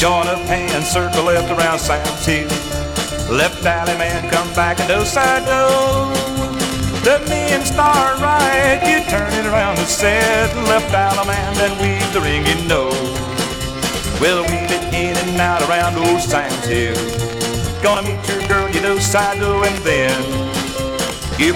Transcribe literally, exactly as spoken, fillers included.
Join up hands, circle left around Sam's Hill. Left alley man, come back and do side do. The men start right, you turn it around and set. Left alley man, then weave the ring, you know. Well, we've been in and out around old Sam's Hill. Gonna meet your girl, you know, side do, and then